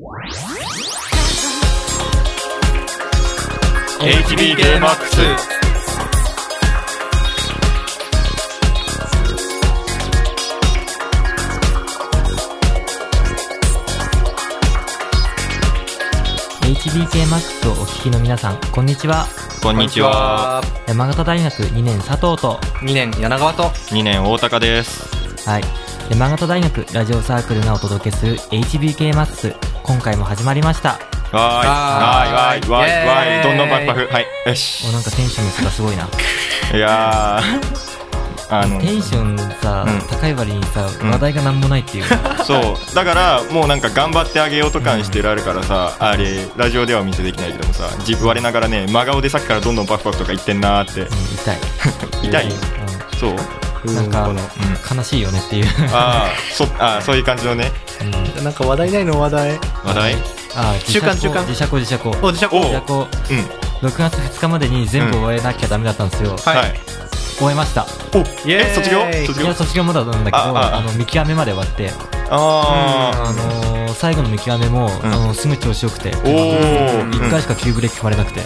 HBK-MAX。 HBK-MAX をお聞きの皆さん、こんにちは。 こんにちは。 山形大学2年佐藤と 2年柳川と 2年大高です。 はい、山形大学ラジオサークルがお届けする HBK-MAX、 今回も始まりました。 わーいどんどんパフパフ。はい、よし。 なんかテンションの差がすごいな。 いやーテンションさ、高い割にさ、話題がなんもないっていう、 そうだからもうなんか頑張ってあげようと感してるあるからさ、あれラジオではお見せできないけどもさ、我ながらね真顔でさっきからどんどんパフパフとか言ってんなーって、痛い、そうなんか、悲しいよねっていうそういう感じのね、 なんか話題ないの話題中間自社校6月2日までに全部終えなきゃダメだったんですよ。 はい、 終えました。卒業まだなんだけど、見極めまで終わって、最後の見極めも、すぐ調子よくて、1回しか急ブレーキ踏まれなくて、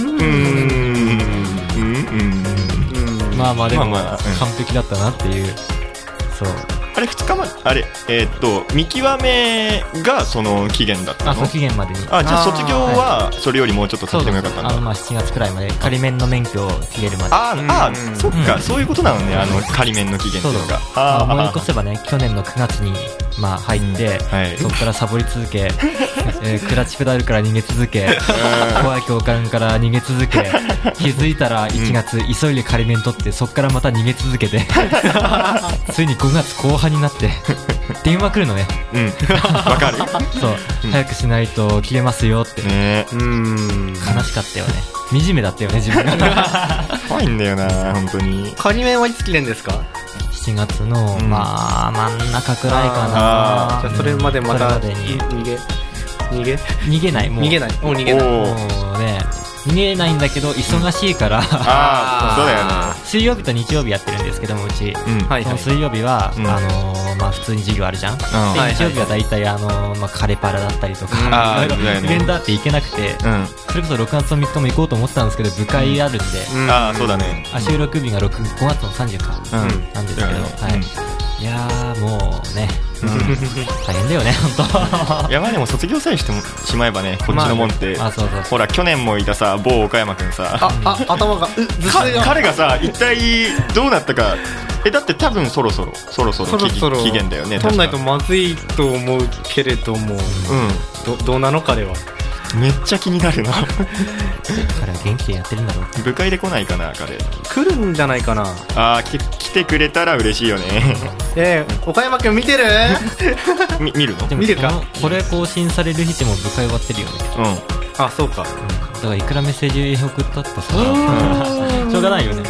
まあでも完璧だったなっていう。そうあれ2日前見極めがその期限だったの？ そう、期限までに。じゃあ卒業はそれよりもうちょっと経ってもよかったんだ。 7月くらいまで、仮免の免許を切れるまで。 そっか、そういうことなのね、仮免の期限というか。 思い起こせばね、去年の9月に入って、そこからサボり続け、クラッチペダルから逃げ続け、怖い教官から逃げ続け、気づいたら1月、急いで仮免取って、そこからまた逃げ続けてついに5月後半になって電話来るのね。 わかる。 そう、早くしないと切れますよって。悲しかったよね。惨めだったよね、自分が。 怖いんだよな、本当に。 仮免はいつ切れんですか ？7月の、真ん中くらいかな。 じゃあそれまでまた逃げない。もう逃げない。 もうね、逃げないんだけど忙しいから、 そうだよね。 水曜日と日曜日やってるんですけども、うち、その水曜日は普通に授業あるじゃん。日曜日はだいたいカレパラだったりとか、イベントあって行けなくて、それこそ6月の3日も行こうと思ったんですけど、部会あるんで、 そうだね。 収録日が5月の30日なんですけど、いやーもうね、大変だよね、本当。 いや、でも卒業さえしてしまえばね、こっちのもんって、ほら去年もいたさ、某岡山くんさ、 頭が彼がさ、一体どうなったか。だって多分そろそろ期限だよね。 取んないとまずいと思うけれども、どうなの彼は。 めっちゃ気になるな。 彼は元気でやってるんだろう。 部会で来ないかな、彼。 来るんじゃないかな。 来てくれたら嬉しいよね。 岡山くん見てる？ 見るの？ 見るか。 これ更新される日でも部会終わってるよね。 そうか。 だからいくらメッセージ送ったってさ、しょうがないよね。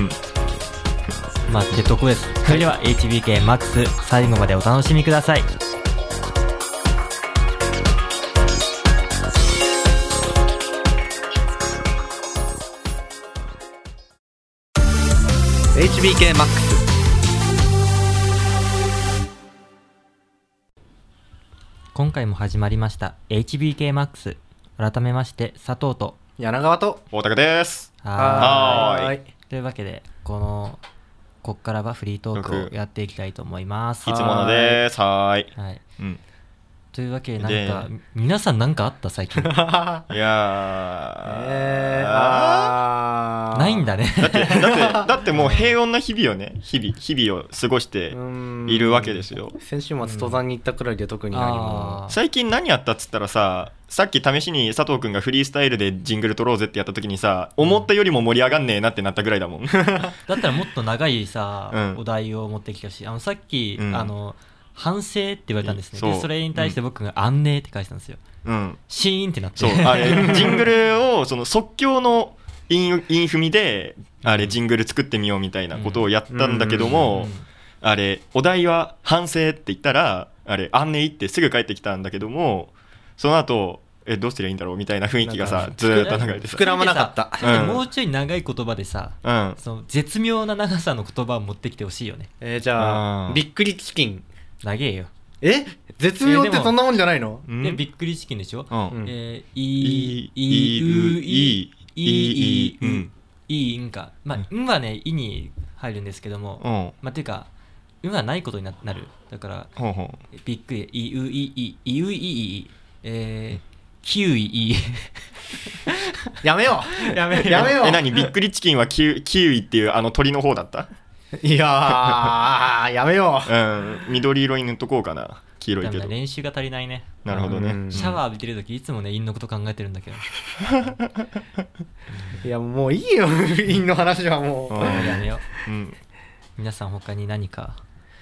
ってとこです。それでは HBK-MAX、 最後までお楽しみください。 HBK-MAX。 今回も始まりました HBK-MAX。 改めまして佐藤と柳川と大高です。 というわけでこっからはフリートークをやっていきたいと思います。 いつものです。 というわけで、なんか皆さん何かあった最近？いやないんだね。 だってもう平穏な日々をね、日々を過ごしているわけですよ。 先週末登山に行ったくらいで特に何も。 最近何やったっつったらさ、さっき試しに佐藤くんがフリースタイルでジングル撮ろうぜってやった時にさ、思ったよりも盛り上がんねえなってなったぐらいだもん。だったらもっと長いさ、お題を持ってきたし、さっき反省って言われたんですね。でそれに対して僕が安寧って返したんですよ。シーンってなって。 ジングルをその即興の韻踏みでジングル作ってみようみたいなことをやったんだけども、お題は反省って言ったら安寧ってすぐ返ってきたんだけども、その後どうすりゃいいんだろうみたいな雰囲気がさ、ずーっと流れてさ、 膨らまなかった。 もうちょい長い言葉でさ、その絶妙な長さの言葉を持ってきてほしいよね。 じゃあびっくりチキン。 長えよ。 絶妙ってそんなもんじゃないの？ でびっくりチキンでしょ。いんか。まあ、んはね、いに入るんですけども、まあ、っていうか、んはないことになる。だから、びっくり、キウイ、 やめようやめよう。 何びっくりチキンはキウイっていう鳥の方だった？ いやー、やめよう。緑色に塗っとこうかな。黄色いけど。 練習が足りないね。 なるほどね。 シャワー浴びてるときいつもね、陰のこと考えてるんだけど。 いや、もういいよ、陰の話はもう。 やめよう。皆さん他に何か。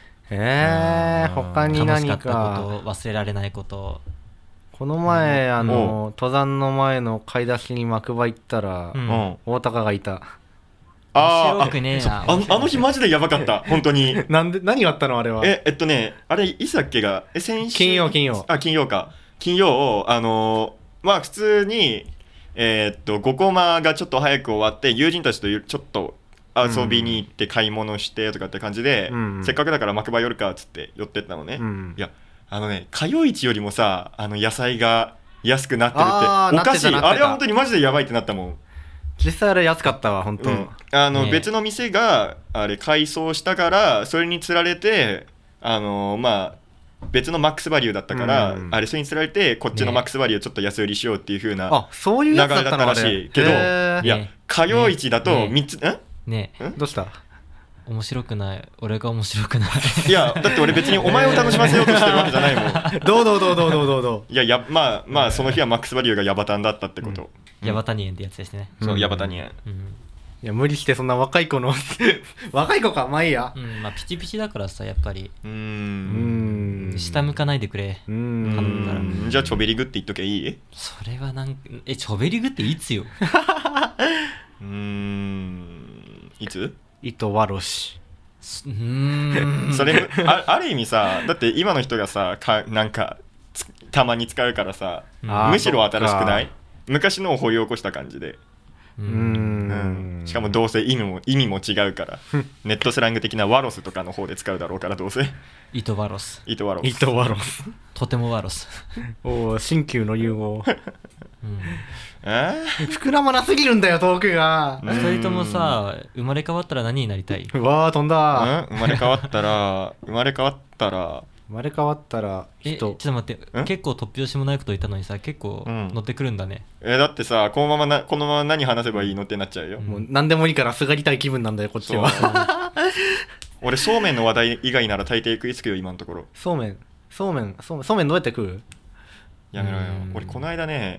他に何か。 楽しかったこと、忘れられないこと。 この前、登山の前の買い出しに幕場行ったら、大高がいた。 面白くねえな。 あの日マジでやばかった、本当に。 何があったのあれは。 あれ、いつだっけが、先週。 金曜。 金曜か。金曜、まあ普通に、5コマがちょっと早く終わって、友人たちとちょっと遊びに行って買い物してとかって感じで、せっかくだから幕場寄るかっつって寄ってったのね。いや、火曜市よりもさ、野菜が安くなってるっておかしい。あれは本当にマジでやばいってなったもん。 実際あれ安かったわ、本当。 別の店があれ改装したから、それにつられてまあ別のマックスバリューだったから、あれそれにつられてこっちのマックスバリューをちょっと安売りしようっていう風なそういう流れだやつだったのらしいけど、いや火曜市だと3つねえどうした？ 面白くない。俺が面白くない。 いやだって俺別にお前を楽しませようとしてるわけじゃないもん。 どう。 いやまあその日はマックスバリューがヤバタンだったってこと。 ヤバタニエンってやつですね。 そう、ヤバタニエン。 いや無理してそんな若い子の若い子か、まあいいや。 まあピチピチだからさ、やっぱり下向かないでくれ。頼むから。 じゃあチョベリグって言っとけいい？ それはチョベリグっていつよ？ いつ？ イトワロシ。 それ ある意味さ、だって今の人がさなんかたまに使うからさ、むしろ新しくない？昔のを掘り起こした感じで。しかもどうせ意味も違うからネットスラング的なワロスとかの方で使うだろうから、どうせイトワロスとてもワロス。 新旧の融合。 膨らまなすぎるんだよトークが。 2人ともさ、生まれ変わったら何になりたい？ うわー飛んだ。 生まれ変わったらちょっと待って、結構突拍子もないこと言ったのにさ、結構乗ってくるんだね。 だってさ、このまま何話せばいいのってなっちゃうよ。 もう何でもいいからすがりたい気分なんだよこっちは。 俺そうめんの話題以外なら大抵食いつくよ今のところ。 そうめんどうやって食う？ やめろよ。俺この間ね、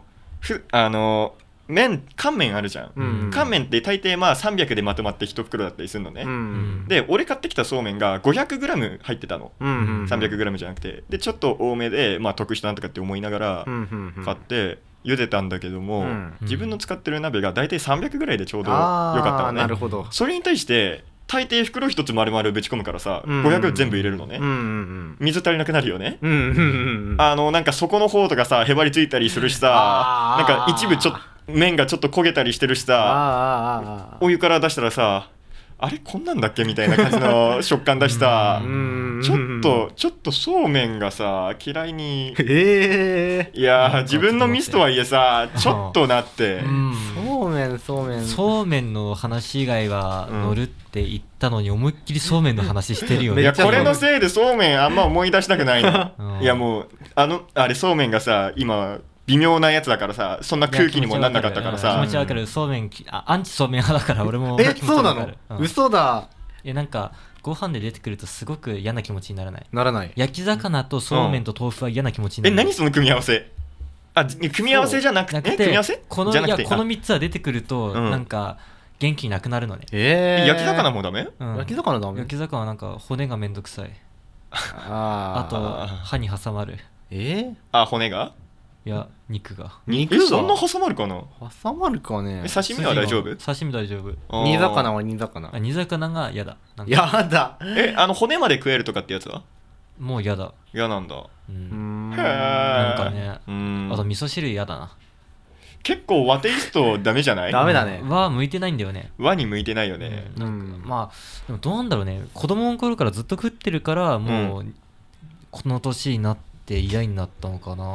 乾麺あるじゃん。乾麺って大抵まあ300でまとまって1袋だったりするのね。で俺買ってきたそうめんが 500g 入ってたの。300g じゃなくて、でちょっと多めでまあ得したなんとかって思いながら買って茹でたんだけども、自分の使ってる鍋が大体300ぐらいでちょうどよかったのね。 なるほど。 それに対して大抵袋一つ丸々ぶち込むからさ、500全部入れるのね。水足りなくなるよね。なんか底の方とかさへばりついたりするしさ、なんか一部麺がちょっと焦げたりしてるしさ、お湯から出したらさ、あれこんなんだっけみたいな感じの食感だしさ、ちょっとそうめんがさ嫌いに、いや自分のミスとはいえさちょっとなって、 そうめんの話以外は乗るって言ったのに思いっきりそうめんの話してるよね。 いやこれのせいでそうめんあんま思い出したくないの。いやもうあれそうめんがさ今微妙なやつだからさ、そんな空気にもなんなかったからさ。 気持ちわかる。そうめんアンチそうめん派だから俺も。 そうなの？嘘だ。 なんかご飯で出てくるとすごく嫌な気持ちにならない？ ならない。 焼き魚とそうめんと豆腐は嫌な気持ちになる。 何その組み合わせ？組み合わせじゃなくて組み合わせ？ この3つは出てくるとなんか元気なくなるのね。 焼き魚もダメ？ 焼き魚ダメ？ 焼き魚はなんか骨がめんどくさい。あと歯に挟まる。 骨が？ いや肉が。 そんな挟まるかな？ 挟まるかね。 刺身は大丈夫？ 刺身大丈夫。 煮魚は煮魚。 煮魚が嫌だ。 やだ。 骨まで食えるとかってやつは？ もう嫌だ。 嫌なんだ。 なんかね。あと味噌汁嫌だな。 結構和テイストダメじゃない？ ダメだね。 和向いてないんだよね。 和に向いてないよね。 まあでもどうなんだろうね。子供の頃からずっと食ってるからもうこの年になって嫌になったのかな。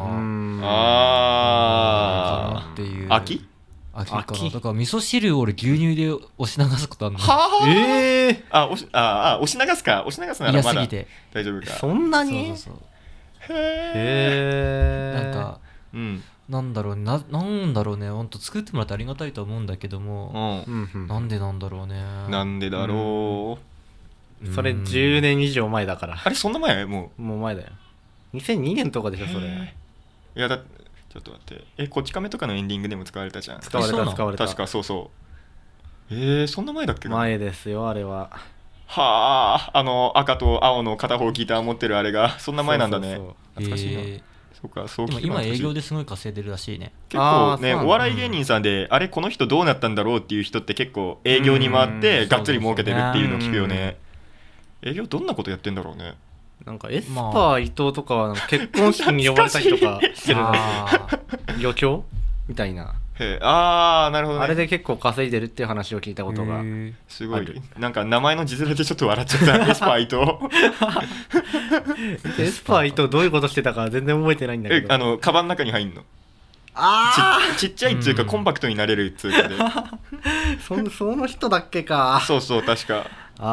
あかなっていう。 秋かな。だから味噌汁を俺牛乳で押し流すことあるの。 は押し流すか。押し流すならまだ大丈夫か。 そんなに。 そうへなんかなんだろうね、ほんと作ってもらってありがたいと思うんだけども、なんでなんだろうね。 なんでだろう。それ10年以上前だから。 あれそんな前？もう前だよ。2002年とかでしょそれ。 いやちょっと待って、こち亀とかのエンディングでも使われたじゃん。 使われた。 確かそうそう。そんな前だっけ？ 前ですよあれは。 はあ、赤と青の片方ギター持ってるあれがそんな前なんだね。懐かしいな。そうか、そうでも今営業ですごい稼いでるらしいね。 結構ね、お笑い芸人さんで、あれこの人どうなったんだろうっていう人って結構営業に回ってがっつり儲けてるっていうのを聞くよね。営業どんなことやってんだろうね。 なんかエスパー伊藤とかは結婚式に呼ばれたりとかしてるの。余興みたいな。 なるほどね。 あれで結構稼いでるっていう話を聞いたことがすごい。なんか名前の字面でちょっと笑っちゃったエスパー伊藤。 エスパー伊藤どういうことしてたか全然覚えてないんだけど。 カバンの中に入んの。ちっちゃいっていうかコンパクトになれるっていうかで。 その人だっけか。 そうそう確か。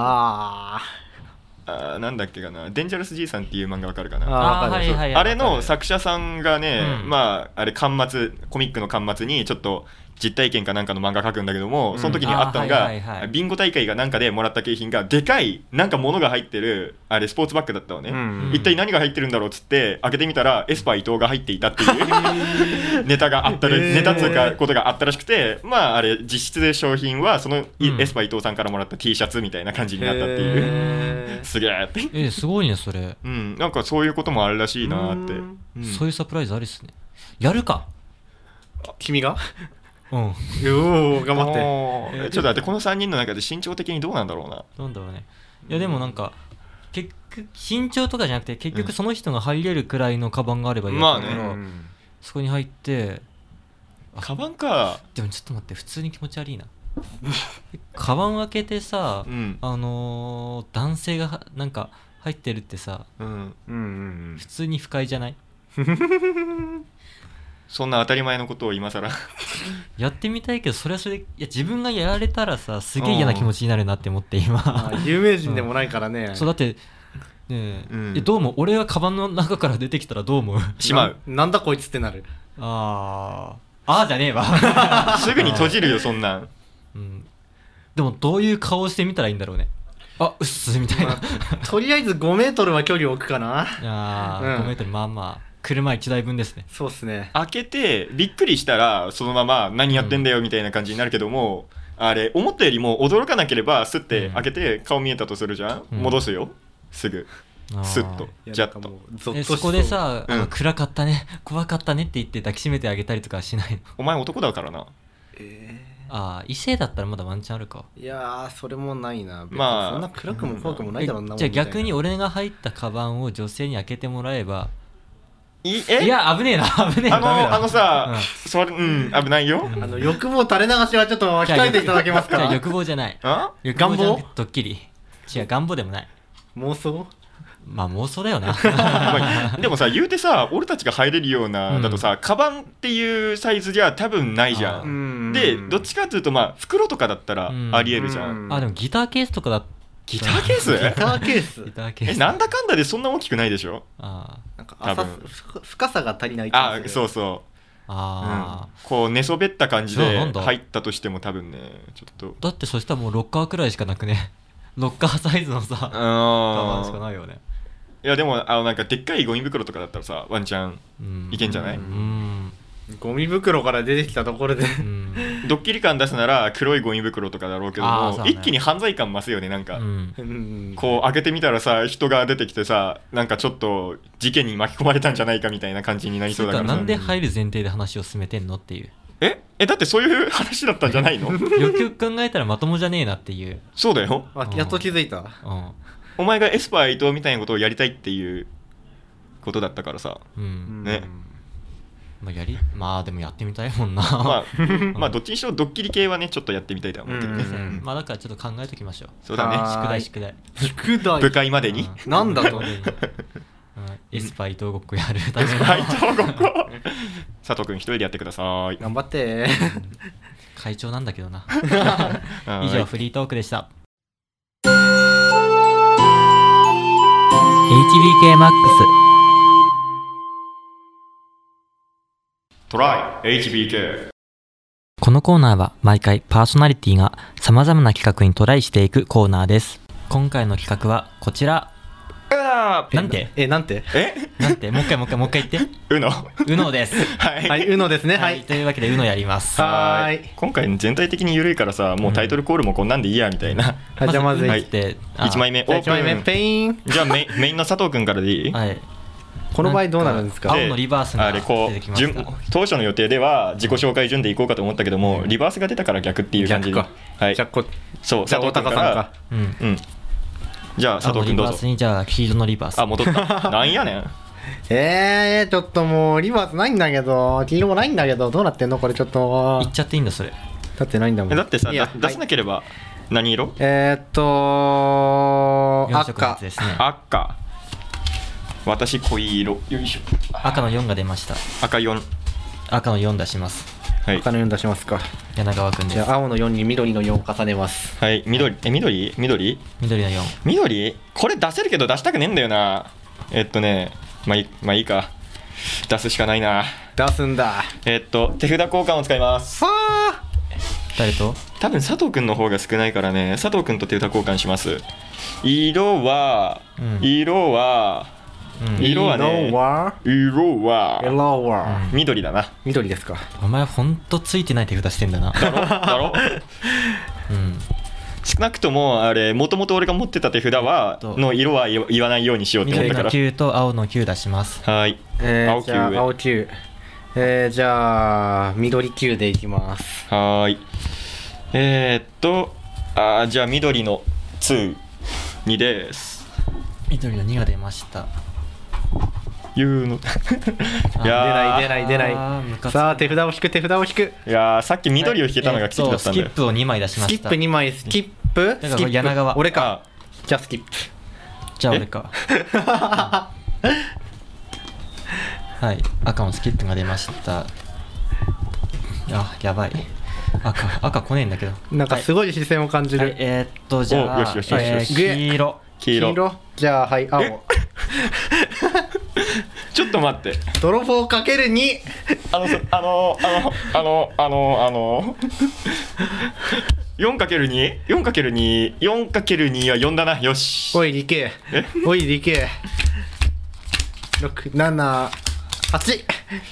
なんだっけかな、デンジャラス G さんっていう漫画わかるかな。あれの作者さんがね、あれコミックの巻末にちょっと実体験かなんかの漫画書くんだけども、その時にあったのがビンゴ大会がなんかでもらった景品がでかいなんか物が入ってるあれスポーツバッグだったのね。一体何が入ってるんだろうっつって開けてみたらエスパー伊藤が入っていたっていうネタがあったネタつうかことがあったらしくて、あれ実質で商品はそのエスパー伊藤さんからもらった T シャツみたいな感じになったっていう。すげえってすごいねそれ。 なんかそういうこともあるらしいなって。 そういうサプライズありっすね。やるか君が。 頑張って。ちょっと待って、この3人の中で身長的にどうなんだろうな。 なんだろうね。いやでもなんか結局身長とかじゃなくて結局その人が入れるくらいのカバンがあればいいから、そこに入ってカバンか。 でもちょっと待って、普通に気持ち悪いな。カバン開けてさ、男性がなんか入ってるってさ、普通に不快じゃない？ そんな当たり前のことを今更やってみたいけど、それはそれで、いや自分がやられたらさすげえ嫌な気持ちになるなって思って今。 有名人でもないからね。 そうだってどうも俺がカバンの中から出てきたらどう思う？ しまう。 なんだこいつってなる。 じゃねえわ。 すぐに閉じるよそんなん。 でもどういう顔してみたらいいんだろうね。うっすみたいな。 とりあえず5メートルは距離を置くかな。 5メートル車1台分ですね。 そうっすね。 開けてびっくりしたらそのまま何やってんだよみたいな感じになるけども、あれ思ったよりも驚かなければスッて開けて顔見えたとするじゃん、戻すよすぐスッとジャッと。 そこでさ、暗かったね怖かったねって言って抱きしめてあげたりとかしないの？ お前男だからな。 異性だったらまだワンチャンあるか。 いやそれもないな。そんな暗くも怖くもないだろうな。 じゃあ逆に俺が入ったカバンを女性に開けてもらえば。 いや危ねえな危ねえな。 さ、それ危ないよ。 欲望垂れ流しはちょっと控えていただけますか？ じゃあ欲望じゃない。 願望？ ドッキリ。違う、願望でもない。 妄想？ 妄想だよな。 でもさ言うてさ俺たちが入れるようなだとさ、カバンっていうサイズじゃ多分ないじゃん。でどっちかっていうと袋とかだったらありえるじゃん。 でもギターケースとかだった。 ギターケース？ ギターケースなんだかんだでそんな大きくないでしょ。 なんか深さが足りない。 そうそう。こう寝そべった感じで入ったとしても多分ねちょっと。 だってそしたらもうロッカーくらいしかなくね。ロッカーサイズのさカバンしかないよね。 いやでもなんかでっかいゴミ袋とかだったらさワンチャンいけんじゃない？ ゴミ袋から出てきたところでドッキリ感出すなら黒いゴミ袋とかだろうけども、一気に犯罪感増すよね。なんかこう開けてみたらさ人が出てきてさなんかちょっと事件に巻き込まれたんじゃないかみたいな感じになりそうだから。 なんで入る前提で話を進めてんのっていう。 だってそういう話だったんじゃないの？よく考えたらまともじゃねえなっていう。 そうだよ。 やっと気づいた。 お前がエスパー伊藤みたいなことをやりたいっていうことだったからさね。 でもやってみたいもんな。 どっちにしろドッキリ系はねちょっとやってみたいと思うけどね。 だからちょっと考えときましょう。 そうだね。 宿題部会までになんだと。 エスパー伊藤ごっこやるためのはい、ごっこ佐藤くん一人でやってください。 頑張って会長なんだけどな。以上フリートークでした。 HBKMAX トライ HBK。 このコーナーは毎回パーソナリティが様々な企画にトライしていくコーナーです。今回の企画はこちら。なんてなんてもう一回言って。UNO です。 はい、UNO ですね。はい、 というわけで UNO やります。 はい。 今回全体的に緩いからさ、もうタイトルコールもこんなんでいいやみたいな。 じゃあまず 1 枚目オープン。 ペイン。 じゃあメインの佐藤くんからでいい？ はい。 この場合どうなるんですか？ 青のリバースが出てきました。 当初の予定では自己紹介順でいこうかと思ったけども、リバースが出たから逆っていう感じで。はい。そう、佐藤くんから。じゃあ佐藤くんどうぞ。 リバースにじゃあ黄色のリバース。 戻った。なんやねん。 ちょっともうリバースないんだけど、黄色もないんだけど、どうなってんのこれちょっと。 言っちゃっていいんだそれ。 だってないんだもん。 だってさ、出せなければ何色？赤。私濃い色。よいしょ。 赤の4が出ました。 赤4 出します。 はい、赤の4出しますか。 柳川くんです。 じゃあ青の4に緑の4を重ねます。 はい、緑の4。緑？これ出せるけど出したくねえんだよな。まあいいか。出すしかないな。 出すんだ。 手札交換を使います。 誰と？ 多分佐藤くんの方が少ないからね、佐藤くんと手札交換します。色は緑だな。 緑ですか。 お前ほんとついてない手札してんだな。 だろ少なくともあれ、もともと俺が持ってた手札の色は言わないようにしようって思ったから。 緑の9と青の9出します。 はい。 青9。じゃあ緑9でいきます。 はい。じゃあ緑の2です。 緑の2が出ました。 出ないさあ手札を引く。 いやさっき緑を引けたのが奇跡だったんだよ。 スキップを2枚出しました。 スキップ2枚。スキップ柳川俺か。じゃあスキップ。 じゃあ俺か。はい、赤のスキップが出ました。やばい。赤来ねえんだけど。 なんかすごい視線を感じる。 じゃあ黄色。じゃあはい青。 ちょっと待って。 泥棒かける2。 4×2 は4だな。よし。 おい理系。6、7、8。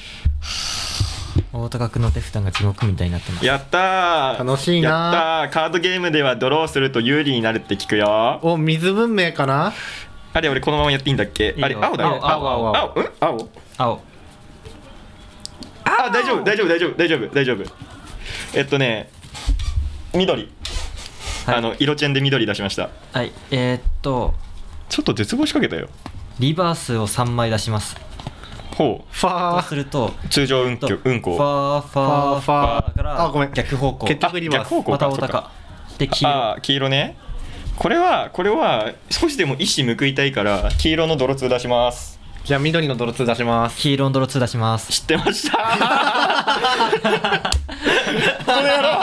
大高くんの手札が地獄みたいになってます。 やったー。 楽しいな。 やったー。カードゲームではドローすると有利になるって聞くよ。 水文明かな。 あれ俺このままやっていいんだっけ？あれ青だよ。青。大丈夫。緑。色チェンで緑出しました。 はい。 ちょっと絶望しかけたよ。 リバースを3枚出します。 ほう。 ファー。 とすると通常運行。ファーからごめん。 逆方向。 結局リバース。 また大高。で黄色ね。これは少しでも意思報いたいから黄色の泥2出します。 じゃあ緑の泥2出します。 黄色の泥2出します。 知ってましたこの野郎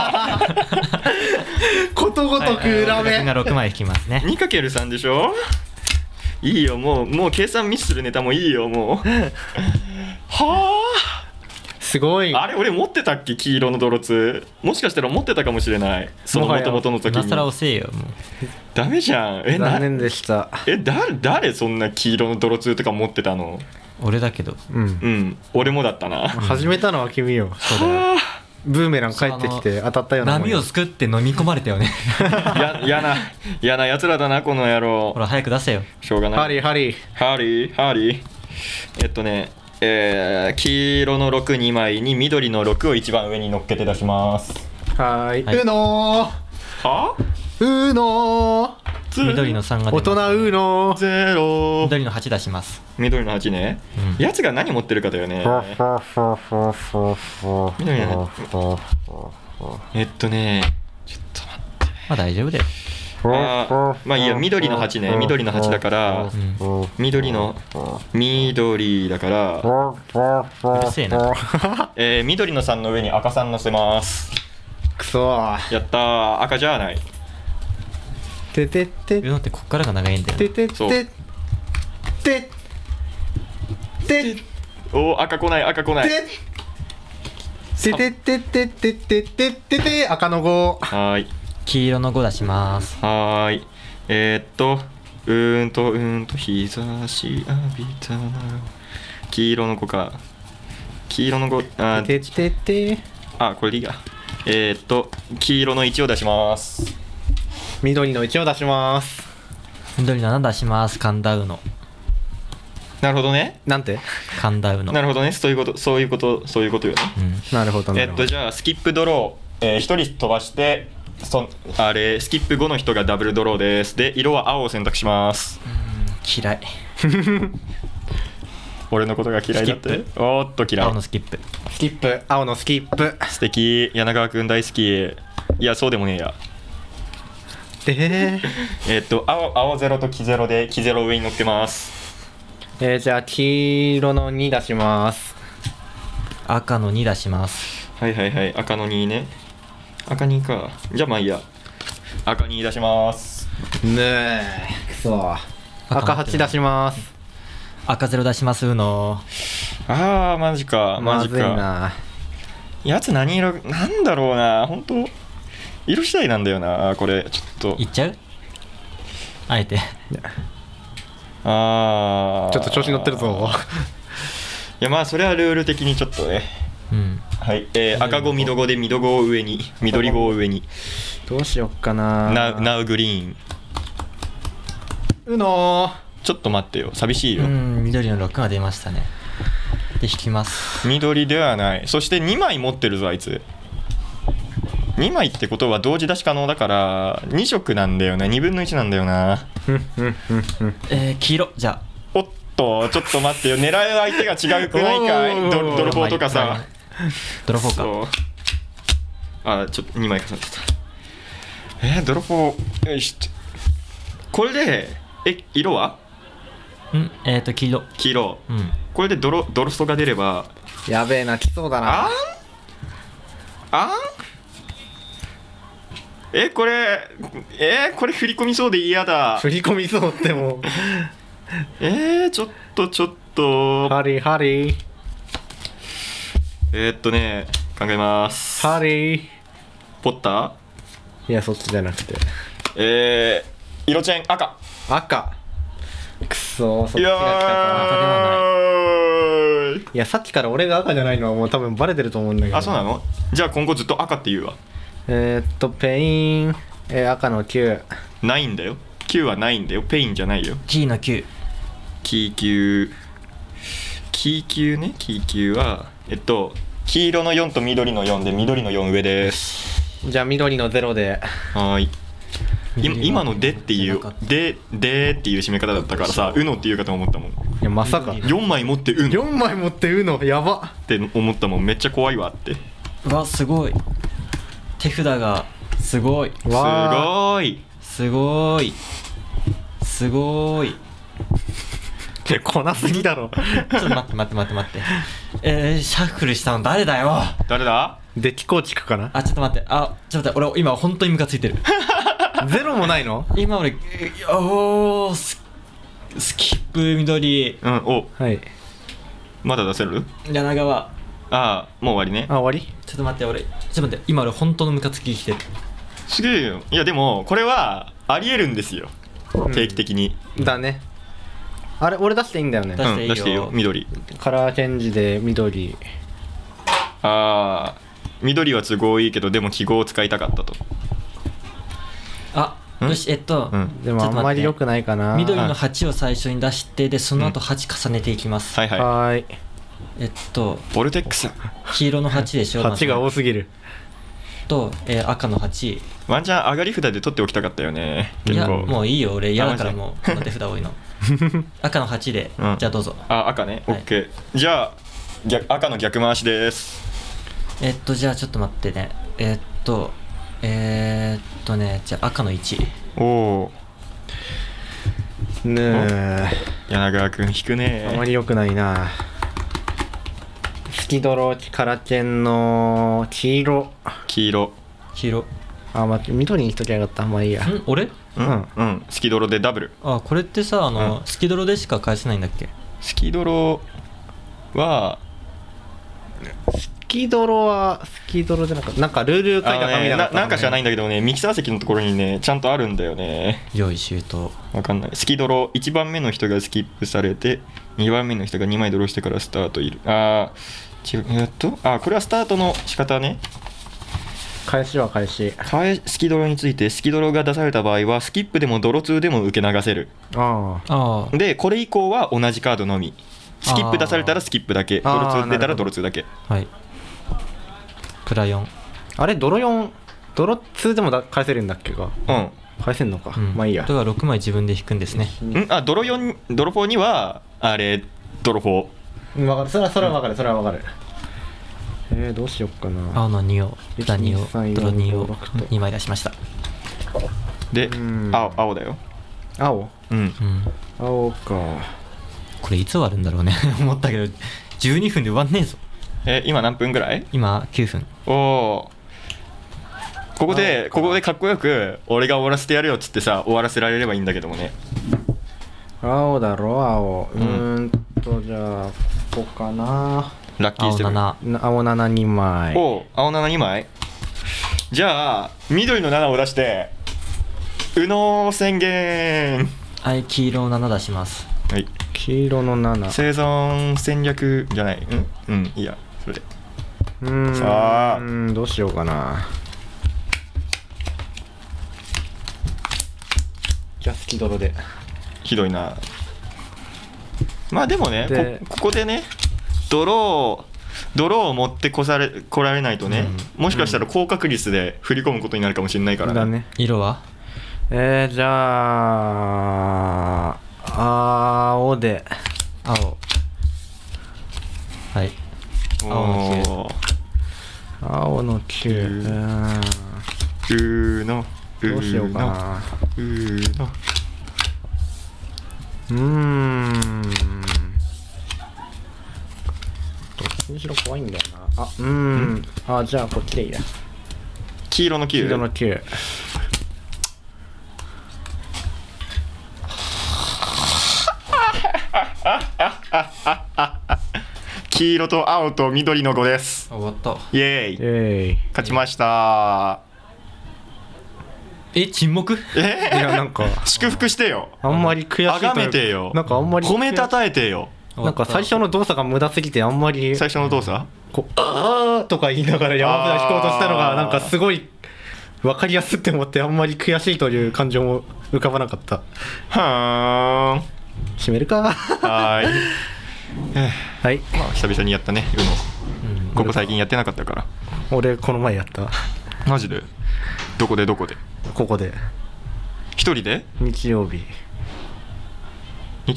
ことごとく裏目が6枚引きますね。 2×3 でしょ。いいよもう計算ミスするネタもいいよもうはあすごい。 あれ俺持ってたっけ？黄色の泥2もしかしたら持ってたかもしれない。その元々の時に。 今更遅えよもう。 ダメじゃん。 残念でした。 誰そんな黄色の泥2とか持ってたの？ 俺だけど。 俺もだったな。 始めたのは君よ。そうだよ。ブーメラン帰ってきて当たったような。 波を作って飲み込まれたよね。 嫌なやつらだなこの野郎。 ほら早く出せよ。 しょうがない。 ハリー。 黄色の6、2枚に緑の6を一番上に乗っけて出します。 はい。うの緑の3が出ます。 大人うの 0。 緑の8出します。 緑の8ね。やつが何持ってるかだよね。緑の8。ちょっと待って。 大丈夫だよ。 まあいいや、緑の8ね。緑の8だから、緑だから、 うるせえな。 緑の3の上に赤3乗せます。 くそー。 やったー。赤じゃない。 てててうのってこっからが長いんだよね。 ててそうててておー、赤来ない、赤来ない。 ててててててててて赤の5。 はーい。 黄色の5出します。 はーい。日差し浴びたな。黄色の5か。黄色の5、 てててこれでいいや。黄色の1を出します。 緑の1を出します。 緑の7出します。神田うの。 なるほどね。 なんて神田うの。 なるほどね。そういうことよね。 なるほどなるほど。 じゃあスキップドロー、1人飛ばしてスキップ5の人がダブルドローです。で、色は青を選択します。 嫌い。 俺のことが嫌いだって。おーっと嫌い。 青のスキップ。 スキップ、青のスキップ。 素敵。柳川くん大好き。いや、そうでもねえや。青ゼロと黄ゼロで黄ゼロ上に乗ってます。 じゃあ黄色の2出します。 赤の2出します。 はいはいはい。赤の2ね。赤2か。じゃあまあいいや。赤2出します。 ねえ、くそ。赤8出します。 赤0出しますの。 マジか。マジか。 まずいな。 やつ何色なんだろうな。本当色次第なんだよな。これちょっと。 いっちゃう？あえて。 ちょっと調子乗ってるぞ。 いやまあそれはルール的にちょっとね。はい。赤5緑5で緑5を上に、緑5を上に。 どうしよっかな。 ナウグリーン。 うのちょっと待ってよ。寂しいよ。 緑の6が出ましたね。で引きます。 緑ではない。そして2枚持ってるぞあいつ。2枚ってことは同時出し可能だから2色なんだよな。2分の1なんだよな。 黄色じゃあ。 おっとちょっと待ってよ。狙う相手が違うくないかい。ドロフォーとかさ。 ドロフォーか。ちょっと2枚重ねてた。ドロフォー。よし。これで色は黄色。 黄色。これでドロストが出ればやべえな。来そうだな。 これ振り込みそうで嫌だ。 振り込みそうってもうちょっとハリーハリー考えます。 ハリーポッター？ いやそっちじゃなくて色チェン赤くそー、そっちが来たか。 赤ではない。 いやさっきから俺が赤じゃないのはもう多分バレてると思うんだけど。 そうなの？じゃあ今後ずっと赤って言うわ。 ペイン、赤の9。 ないんだよ。9はないんだよ。ペインじゃないよ。 T の9。 キー9ね。キー9は黄色の4と緑の4で緑の4上です。 じゃあ緑の0で。 はい。今のでっていうでっていう締め方だったからさ、うのっていうかと思ったもん。いやまさか 4枚持ってうの 4枚持ってうのやばって思ったもん。めっちゃ怖いわって。 すごい。手札がすごい。すごい。 来なすぎだろ。 ちょっと待ってシャッフルしたの誰だよ。 誰だ？ デッキ構築かな。 ちょっと待って俺今本当にムカついてる。 ゼロもないの？ 今俺スキップ緑。 はい。 まだ出せる？ 柳川。 もう終わりね。 終わり？ ちょっと待って今俺本当のムカつききてる。 すげえよ。いやでもこれはありえるんですよ、定期的に。 だね。あれ俺出していいんだよね。 出していいよ。緑カラーチェンジで緑。 緑は都合いいけどでも記号を使いたかったと。 よしでもあんまり良くないかな。 緑の8を最初に出してでその後8重ねていきます。 はい。 ボルテックス。 黄色の8でしょ。 8が多すぎる。 赤の8。 ワンチャン上がり札で取っておきたかったよね。 いやもういいよ。俺嫌だからもうこの手札多いの。赤の8で、じゃあどうぞ。 赤ね。OK。じゃあ赤の逆回しです。 じゃあちょっと待ってね。 じゃあ赤の1。 おお。 ねえ、 柳川くん引くね。 あまり良くないな。スキドロカラケンの黄色。 黄色。 あ、緑にしときゃよかった。まあいいや。 俺？ うん、スキドロでダブル。 あ、これってさ、スキドロでしか返せないんだっけ？ スキドロはスキドロじゃなんかルール書いた紙だなんか知らないんだけどね、ミキサー席のところにねちゃんとあるんだよね。 用意周到。 わかんない。スキドロ1番目の人がスキップされて2番目の人が2枚ドローしてからスタートいる。これはスタートの仕方ね。 返し。 スキドロについて、スキドロが出された場合はスキップでもドロ2でも受け流せる。でこれ以降は同じカードのみ。スキップ出されたらスキップだけ、ドロ2出たらドロ2だけ。 はい。プラ4。 あれドロ2でも返せるんだっけか。返せんのか。まあいいや。 だから6枚自分で引くんですね。 ドロ4にはドロ4。 分かる。それは分かる。どうしよっかな。 青の2を、裏2を、ドロ2を2枚出しました。 で、青だよ。 青か。 これいつ終わるんだろうね。思ったけど12分で終わんねえぞ。 今何分ぐらい？ 今9分。 おお。ここでかっこよく俺が終わらせてやるよっつってさ、終わらせられればいいんだけどもね。 青だろ、青。じゃあここかな。 ラッキーセブン。 青7 2枚。 青7 2枚。じゃあ緑の7を出して右脳宣言。 はい、黄色の7出します。 はい、 黄色の7。 生存戦略じゃない。いいや、それで。さあどうしようかな。じゃあスキドロで。 ひどいな。まあでもね、ここでねドローを持ってこられないとね、もしかしたら高確率で振り込むことになるかもしれないからね。 色は？ じゃあ青で。 青。はい。 青の9。どうしようかな。どっちにしろ怖いんだよな。じゃあこっちでいいや。 黄色の9。黄色と青と緑の5です。 終わった。 イエーイ。勝ちました。 沈黙？ いやなんか祝福してよ。 あんまり悔しい。 あがめてよ。 なんかあんまり褒めたたえてよ。 なんか最初の動作が無駄すぎてあんまり。 最初の動作？ とか言いながら山札引こうとしたのがなんかすごい分かりやすって思って、あんまり悔しいという感情も浮かばなかった。 はーん。 閉めるか。 はい。 はい。 まあ久々にやったね。ここ最近やってなかったから。 俺この前やった。 マジで？どこで？ ここで。 一人で？ 日曜日。 へ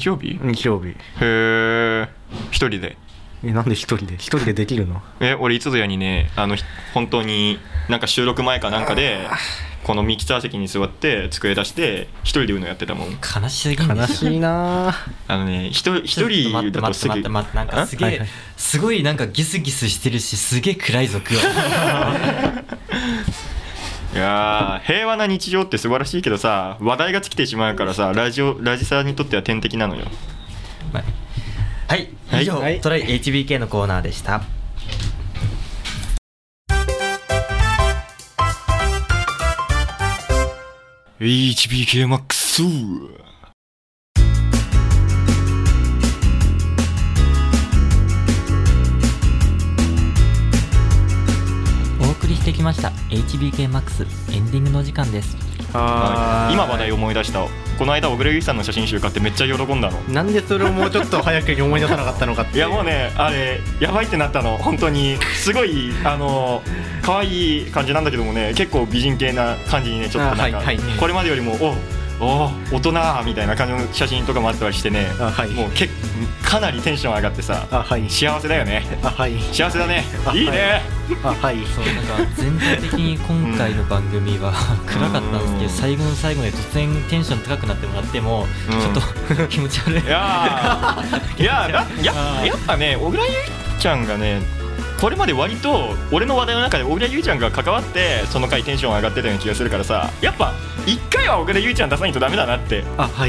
え。一人で？ なんで一人でできるの？ 俺いつぞやにね、本当になんか収録前かなんかでこのミキサー席に座って机出して一人でUNOやってたもん。 悲しすぎんですよ。 悲しいな。 一人だとすぐ。 なんかすごいなんかギスギスしてるし、すげえ暗いぞ今日。 いや平和な日常って素晴らしいけどさ、話題が尽きてしまうからさ、ラジサーにとっては天敵なのよ。 はい、以上、トライ HBK のコーナーでした。 HBK マックス。 お送りしてきました HBK マックスエンディングの時間です。 今話題思い出した。この間小倉優衣さんの写真集買ってめっちゃ喜んだの。 なんでそれをもうちょっと早くに思い出さなかったのかって。 いやもうね、あれやばいってなったの。本当にすごい可愛い感じなんだけどもね、結構美人系な感じにね、ちょっとなんかこれまでよりも大人みたいな感じの写真とかもあったりしてね、もうかなりテンション上がってさ、幸せだよね。幸せだね。いいね。 そう、なんか全体的に今回の番組は暗かったんですけど、最後の最後で突然テンション高くなってもらってもちょっと気持ち悪い。 いややっぱね、小倉優ちゃんがね、これまで割と俺の話題の中で小倉優ちゃんが関わってその回テンション上がってたような気がするからさ、やっぱ一回は小倉優ちゃん出さないとダメだなって。 まあ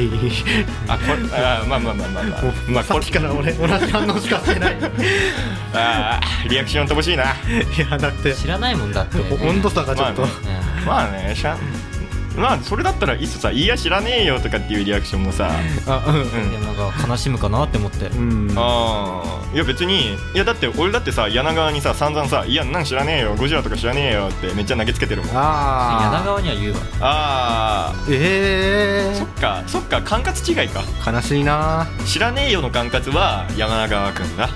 さっきから俺同じ反応しかしてない。 リアクション乏しいな。いやだって知らないもんだって、 温度差がちょっとまあね、それだったらいっそさ、いや知らねえよとかっていうリアクションもさ、 でもなんか悲しむかなって思って。 いや別に、いやだって俺だってさ、柳川にさ散々さ、いやなん知らねえよ、ゴジラとか知らねえよってめっちゃ投げつけてるもん。 柳川には言うわ。 そっか、管轄違いか。 悲しいな。 知らねえよの管轄は柳川くんだ。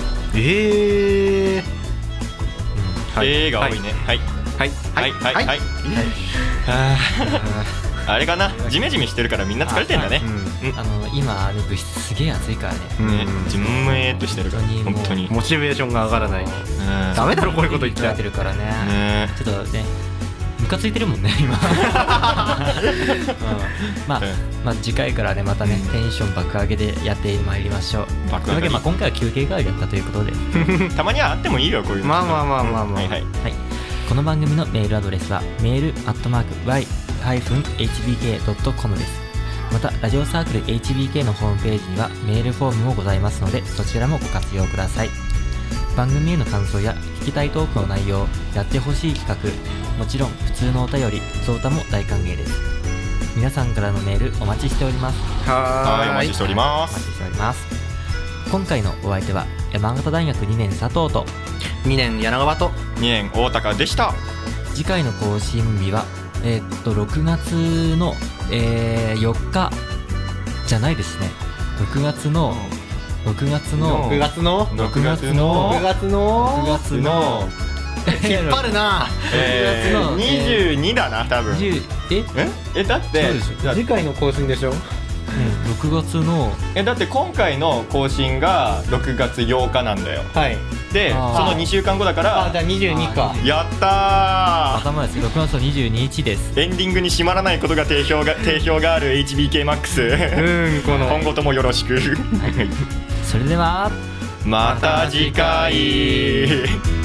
が多いね。あれかな、ジメジメしてるからみんな疲れてんだね。 今物質すげえ暑いからね。 ジムエーとしてるから本当にモチベーションが上がらない。ダメだろこういうこと言っちゃってるからね。ちょっとねムカついてるもんね今。まあ次回からねまたねテンション爆上げでやってまいりましょう。というわけで今回は休憩会だったということで、 たまにはあってもいいよこういうの。 この番組のメールアドレスはmail@y-hbk.com です。またラジオサークル HBK のホームページにはメールフォームもございますので、そちらもご活用ください。番組への感想や聞きたいトークの内容、やってほしい企画、もちろん普通のお便り、その他も大歓迎です。皆さんからのメールお待ちしております。 お待ちしております。 今回のお相手は山形大学2年佐藤と 2年柳川と 2年大高でした。 次回の更新日は6月の、4日じゃないですね。6月の引っ張るな。 22だな多分。だって次回の更新でしょ。 6月のだって今回の更新が6月8日なんだよ。でその2週間後だから、 じゃあ22か。 やったー。 頭です。6月の22日です。 エンディングに締まらないことが定評がある HBKMAX。今後ともよろしく。 それではまた次回。